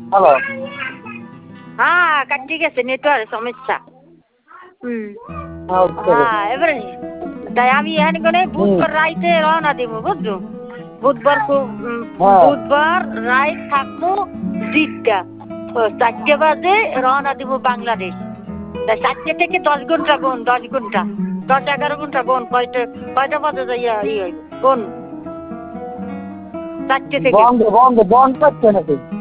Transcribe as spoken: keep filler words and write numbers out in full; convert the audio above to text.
Hello. হ্যাঁ কাটি গেছে নেটওয়ার্ক সমস্যা। হুম আচ্ছা। হ্যাঁ এবারে তাই আমি এখানে করে হুম। বুধবার রাইতে রওনা দিব বুঝছো বুধবার খুব হ্যাঁ। বুধবার রাইত থাকবো দিকটা চারটে বাজে রওনা দিব বাংলাদেশ। তাই চারটে থেকে দশ ঘন্টা গোন দশ ঘন্টা দশ এগারো ঘন্টা গোন কয়টা কয়টা বাজে যাইয়া ই হইব গোন চারটে থেকে বন্ধ বন্ধ বন্ধ করছে নাকি?